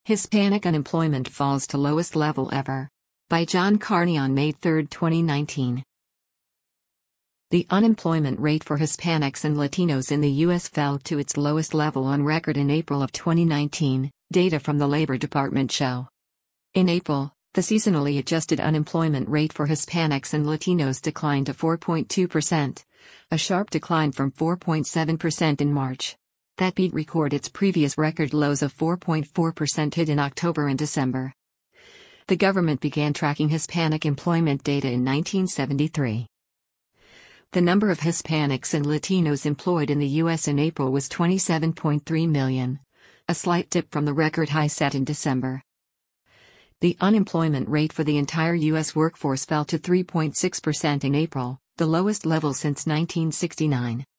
Hispanic unemployment falls to lowest level ever. By John Carney on May 3, 2019. The unemployment rate for Hispanics and Latinos in the U.S. fell to its lowest level on record in April of 2019, data from the Labor Department show. In April, the seasonally adjusted unemployment rate for Hispanics and Latinos declined to 4.2%, a sharp decline from 4.7% in March. That beat record its previous record lows of 4.4% hit in October and December. The government began tracking Hispanic employment data in 1973. The number of Hispanics and Latinos employed in the U.S. in April was 27.3 million, a slight dip from the record high set in December. The unemployment rate for the entire U.S. workforce fell to 3.6% in April, the lowest level since 1969.